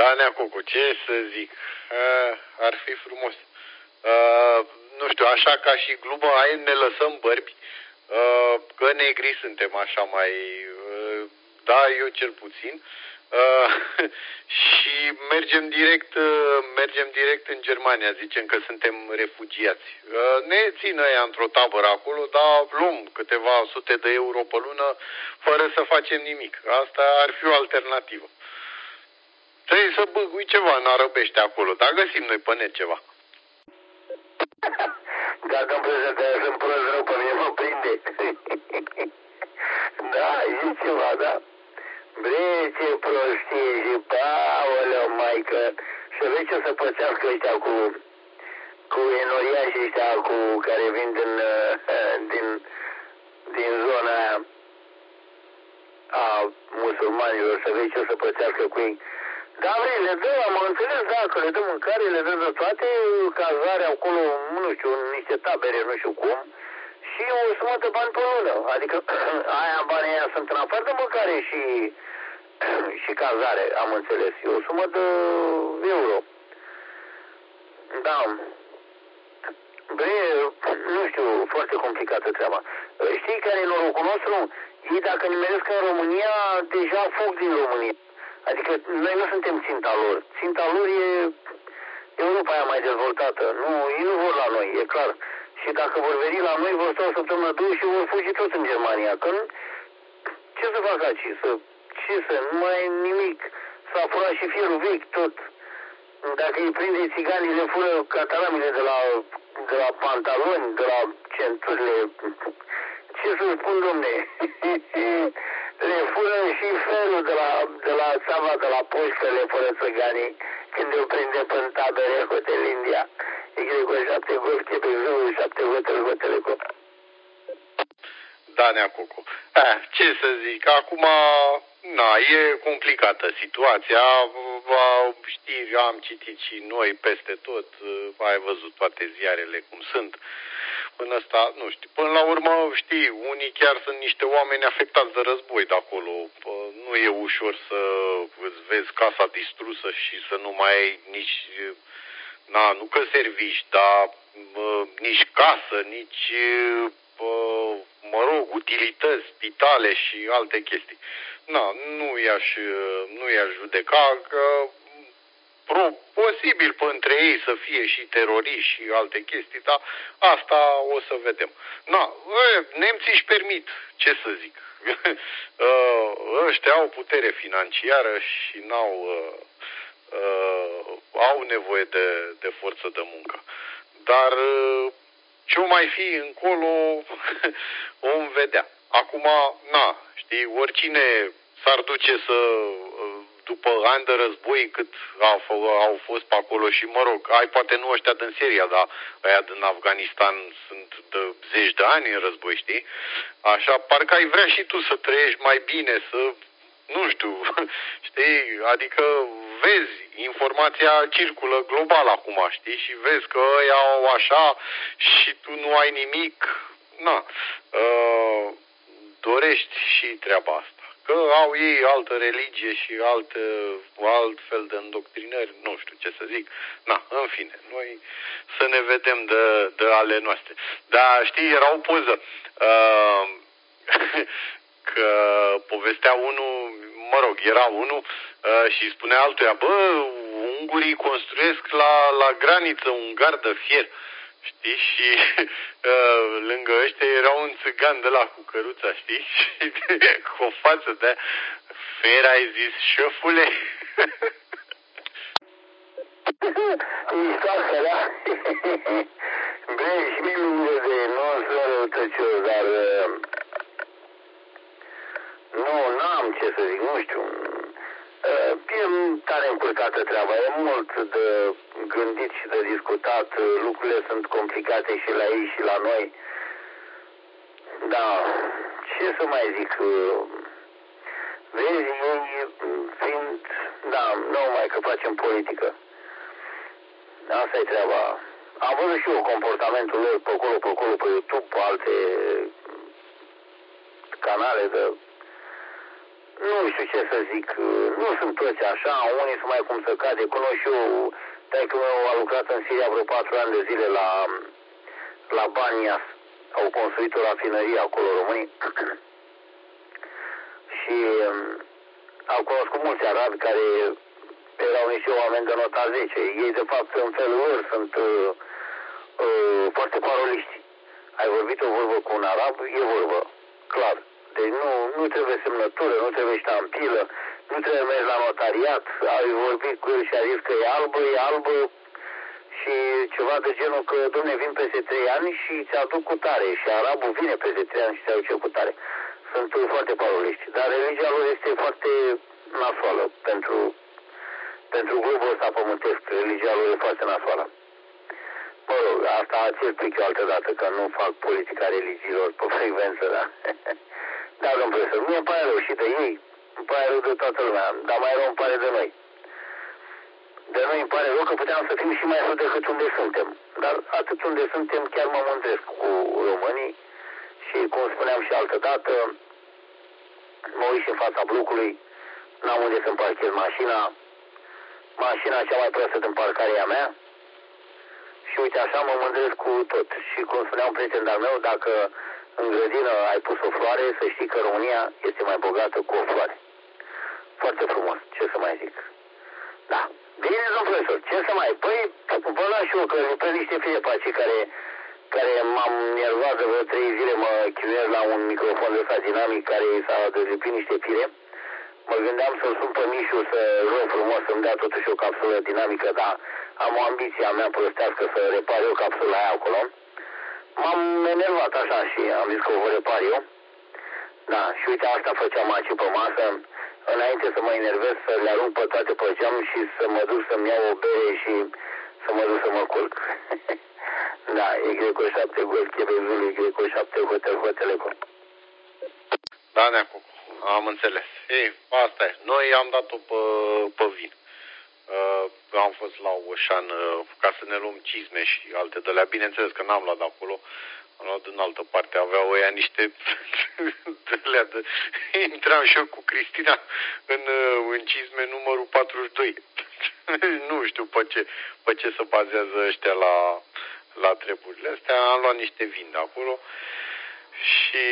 Da, Neacocu, ce să zic? Ar fi frumos. Nu știu, așa ca și glumă, hai ne lăsăm bărbi, că negri suntem așa mai... Da, eu cel puțin. Și mergem direct în Germania, zicem că suntem refugiați. Ne țin ăia într-o tabără acolo, dar luăm câteva sute de euro pe lună fără să facem nimic. Asta ar fi o alternativă. Trebuie să băgui ceva în arăbește acolo, dar găsim noi pe net ceva. Dacă îmi prezentează sunt prost rău, pe mine mă prinde. Da, e ceva, da. Bre, ce prostie și paoleu, maică. Și vezi ce o să pățească ăștia cu enoriașii ăștia care vin din zona aia a musulmanilor, să vezi ce o să pățească cu ei. Da, vrei, le dă, am înțeles, da, că le dă mâncare, le dă de toate, cazare acolo, nu știu, în niște tabere, nu știu cum, și o sumă de bani pe lună. Adică banii aia sunt în afară de mâncare și cazare, am înțeles. E o sumă de euro. Da. Bre, nu știu, foarte complicată treaba. Știi care e norocul nostru? Ei dacă nimeresc în România, deja fug din România. Adică noi nu suntem ținta lor. Ținta lor e Europa aia mai dezvoltată. Nu, ei nu vor la noi, e clar. Și dacă vor veni la noi, vor sta o săptămână, două și vor fugi tot în Germania. Că ce să facă aici? Nu mai e nimic. S-a furat și fierul vechi, tot. Dacă îi prinde țiganii, le fură cataramile de la pantaloni, de la centurile. Ce să spun, domne? Le fură și felul de la țava, de la poștă, le fură țiganii când îl prinde în tabere, Hotel India. E greu cu 7 goste pe jurul, 7 hotele cu... Da, Neacucu. Ce să zic, acum, e complicată situația, știri am citit și noi peste tot, ai văzut toate ziarele cum sunt. Până asta, nu știu, până la urmă, știi, unii chiar sunt niște oameni afectați de război de acolo. Nu e ușor să îți vezi casa distrusă și să nu mai ai nici, nu că servici, dar nici casă, nici, utilități, spitale și alte chestii. Nu i-aș judeca, că posibil pe între ei să fie și teroriști și alte chestii, dar asta o să vedem. Nemții își permit, ce să zic. Ăștia au putere financiară și au nevoie de forță de muncă. Dar ce-o mai fi încolo, vom vedea. Acum, știi, oricine s-ar duce după ani de război cât au fost pe acolo și, poate nu ăștia din Siria, dar aia din Afganistan sunt de zeci de ani în război, știi? Așa, parcă ai vrea și tu să trăiești mai bine, nu știu, știi, adică vezi, informația circulă global acum, știi, și vezi că ăia au așa și tu nu ai nimic, dorești și treaba asta. Că au ei altă religie și alt fel de îndoctrinări, nu știu ce să zic. În fine, noi să ne vedem de ale noastre. Dar știi, era o poză că povestea unul, era unul și spunea altuia, ungurii construiesc la graniță un gard de fier. Știi? Și lângă ăștia era un țigan de la cu căruța, știi? Și cu o față de fer ai zis, șefule? Miștoasă, da? Bine, și mie mi-e de nu sunt răutăcios, dar n-am ce să zic, nu știu. E tare încurcată treaba, e mult de gândit și de discutat, lucrurile sunt complicate și la ei și la noi. Da, ce să mai zic, vezi, ei fiind, nu mai că facem politică. Asta e treaba. Am văzut și eu comportamentul lor pe acolo, pe YouTube, pe alte canale de... nu știu ce să zic, nu sunt toți așa, unii sunt mai cum să cade, cunosc și eu, taică meu a lucrat în Siria vreo 4 ani de zile la Banias, au construit o rafinărie acolo românii și au cunoscut mulți arabi care erau niște oameni de nota 10. Ei, de fapt, în felul lor, sunt foarte paroliști. Ai vorbit o vorbă cu un arab, e vorbă, clar. Deci nu trebuie semnătură, nu trebuie ștampilă, nu trebuie mers la notariat. Ai vorbit cu el și a zis că e albă și ceva de genul că, domne, vin peste 3 ani și ți-aduc cu tare. Și arabul vine peste 3 ani și ți-aduce cu tare. Sunt foarte paroliști. Dar religia lor este foarte nasoală pentru globul ăsta pământesc. Religia lor e foarte nasoală. Mă rog, asta ți explic eu altă dată, că nu fac politica religiilor pe frecvență, da? Da, domnul profesor, mie îmi pare rău și de ei, îmi pare rău de toată lumea, dar mai rău îmi pare de noi. De noi îmi pare rău că puteam să fim și mai rău decât unde suntem. Dar atât unde suntem chiar mă mândresc cu românii și, cum spuneam și altă dată, mă uit și în fața blocului, n-am unde să-mi parchez mașina cea mai proastă din parcarea e a mea. Și uite așa mă mândresc cu tot. Și cum spunea un prieten al meu, dacă în grădină ai pus o floare, să știi că România este mai bogată cu o floare. Foarte frumos, ce să mai zic. Da. Bine, domnul profesor, ce să mai... Păi, vă las și eu că îmi prind niște fire pe acei care m-am nervat de vreo 3 zile, mă chinuiesc la un microfon de ăsta dinamic care s-a dezlipit niște fire. Mă gândeam să-l sun pe Mișu să rog frumos să-mi dea totuși o capsulă dinamică, dar am o ambiție a mea prostească să repar eu capsula aia acolo. M-am enervat așa și am zis că o voi repar eu. Da, și uite, asta făceam aici pe masă, înainte să mă enervez, să le arunc pe toate pe geam și să mă duc să-mi iau o bere și să mă duc să mă culc. Da, e Greco 7 Golf, Quebec Zulu, Greco 7 Hotel Eco. Da, Neacu, am înțeles. Ei, asta e. Noi am dat-o pe vin. Am fost la Oșan ca să ne luăm cizme și alte de alea. Bineînțeles că n-am luat de acolo. Am luat în altă parte. Aveau ăia niște de alea de... Intram și eu cu Cristina în cizme numărul 42. Nu știu pe ce se bazează ăștia la treburile astea. Am luat niște vin de acolo și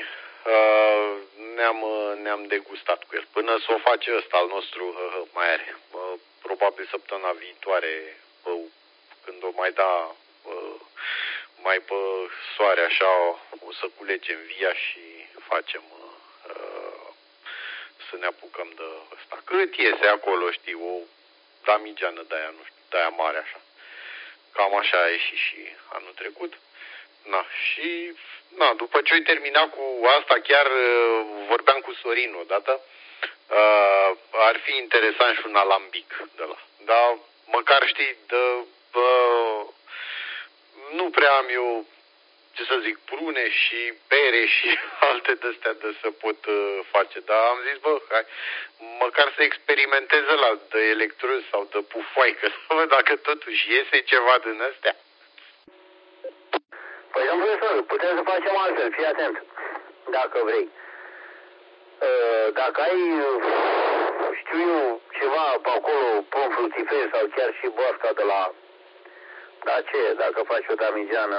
ne-am degustat cu el. Până să o face ăsta al nostru, mai are. Probabil săptămâna viitoare, când o mai da mai pe soare așa, o să culegem via și facem să ne apucăm de ăsta. Cât iese acolo, știi, o damigeană de aia, nu știu, de aia mare așa. Cam așa a ieșit și anul trecut. Și după ce ai terminat cu asta, chiar vorbeam cu Sorin odată, ar fi interesant și un alambic de la. Dar măcar știi, nu prea am eu, ce să zic, prune și bere și alte de-astea de să pot face. Dar am zis, hai, măcar să experimentez ăla de electroz sau de pufoaică, să văd dacă totuși iese ceva din astea. Păi, domnul profesor, putem să facem altfel, fii atent, dacă vrei. Dacă ai, știu eu, ceva pe acolo, pom fructiferi sau chiar și boasca de la... Dar ce, dacă faci o damigeană,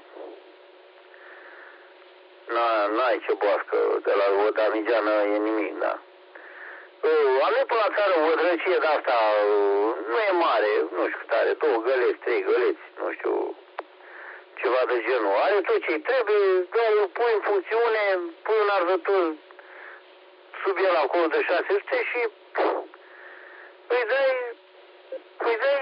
n-ai ce boască, de la o damigeană e nimic, da. Am venit până la țară o drăcie de-asta, nu e mare, nu știu cât are, 2 găleți, 3 găleți, nu știu... Ceva de genul. Are tot ce-i trebuie, îl pui în funcțiune, pui un arzător sub el acolo de 600 și îi dai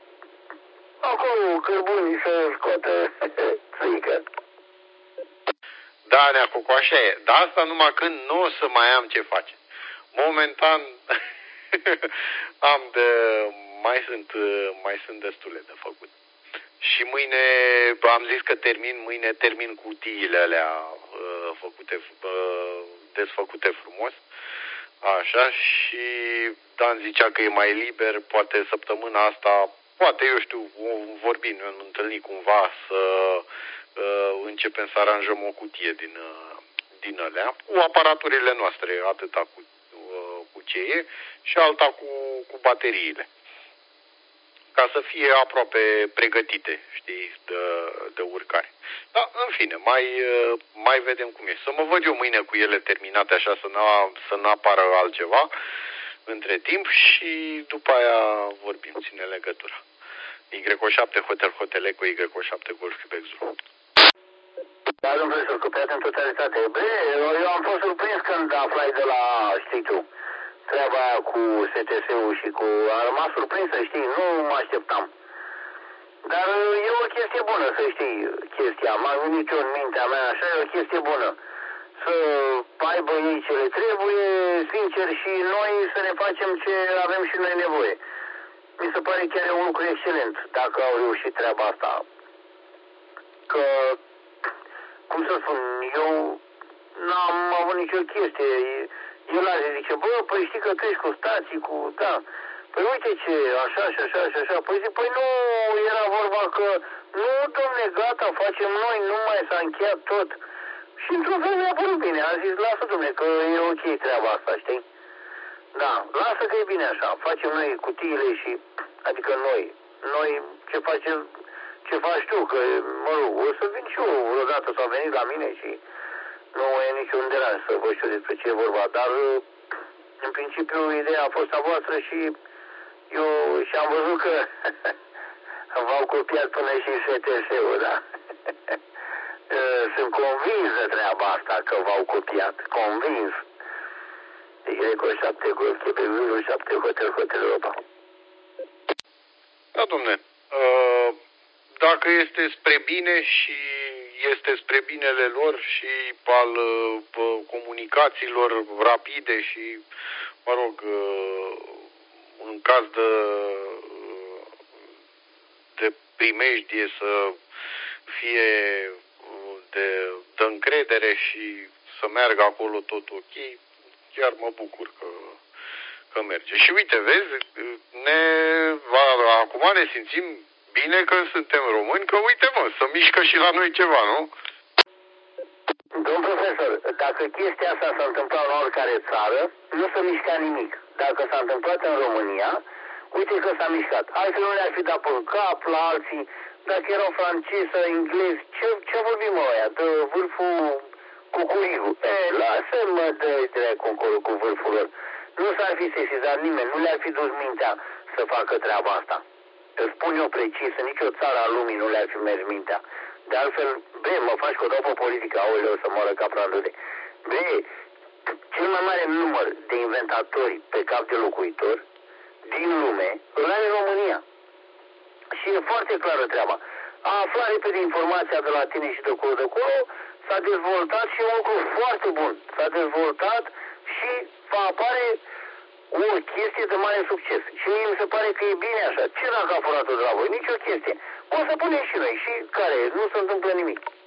acolo cărbuni să scoată țuică. Da, Neacu, așa e. Dar asta numai când nu o să mai am ce face. Momentan mai sunt destule de făcut. Și mâine, am zis că mâine termin cutiile alea desfăcute frumos. Așa, și Dan zicea că e mai liber, poate săptămâna asta, poate, eu știu, vorbim, ne-am întâlnit cumva să începem să aranjăm o cutie din alea, cu aparaturile noastre, atâta, cu licee și alta cu bateriile. Ca să fie aproape pregătite, știi, de urcare. Dar, în fine, mai vedem cum e. Să mă văd eu mâine cu ele terminate așa, să nu apară altceva între timp și după aia vorbim, ține legătura. Y7 Hotel Eco, Y7 Golf Quebec Zulu. Da, domnul profesor, copiat în totalitate. Bă, eu am fost surprins când aflai de la, știi tu, treaba aia cu STS-ul și cu... Am rămas surprins, să știi, nu mă așteptam. Dar e o chestie bună, să știi, chestia. M-am gândit eu în mintea mea, așa, e o chestie bună. Să aibă ei ce le trebuie, sincer, și noi să ne facem ce avem și noi nevoie. Mi se pare chiar un lucru excelent, dacă au reușit treaba asta. Că, cum să spun, eu n-am avut nicio chestie. El a zis, zice, bă, păi știi că tu ești cu stații, cu... Da. Păi uite ce, așa și așa și așa. Păi zic, păi nu era vorba că... Nu, domne, gata, facem noi, nu mai s-a încheiat tot. Și într-un fel mi-a părut bine. A zis, lasă, domne, că e ok treaba asta, știi? Da, lasă că e bine așa. Facem noi cutiile și... Adică noi ce faci tu, că, mă rog, o să vin și eu odată, s-au venit la mine și nu e niciun deranj să văd și eu despre ce e vorba, dar în principiu ideea a fost a voastră și eu și-am văzut că v-au copiat până și STS-ul, da? Sunt convins de treaba asta că v-au copiat, convins. Y7 Golf Quebec Zulu 7 Hotel Europa. Da, domne. Dacă este spre bine și este spre binele lor și al comunicațiilor rapide și, mă rog, în caz de primejdie să fie de încredere și să meargă acolo tot ok, chiar mă bucur că merge. Și uite, vezi, acum ne simțim bine că suntem români, că uite mă, să mișcă și la noi ceva, nu? Domn profesor, dacă chestia asta s-a întâmplat în oricare țară, nu s-a mișcat nimic. Dacă s-a întâmplat în România, uite că s-a mișcat. Altfel nu le-ar fi dat pe cap la alții, dacă erau francezi sau englezi, ce vorbim ăia, de vârful cucurigu. Lasă-mă de dracu încolo cu vârful lor. Nu s-ar fi sesizat nimeni, nu le-ar fi dus mintea să facă treaba asta. Îl spun eu precis, în nicio țară a lumii nu le-ar fi mers mintea. De altfel, mă faci că o dau pe politică, aoleu, să moară capra de. Cel mai mare număr de inventatori pe cap de locuitor din lume îl are România. Și e foarte clară treaba. A aflat repede informația de la tine și de acolo, s-a dezvoltat și e un lucru foarte bun. S-a dezvoltat și va apare o chestie de mare succes. Și mie mi se pare că e bine așa. Ce dacă a furat-o de la voi? Nici o chestie. O să punem și noi. Și care? Nu se întâmplă nimic.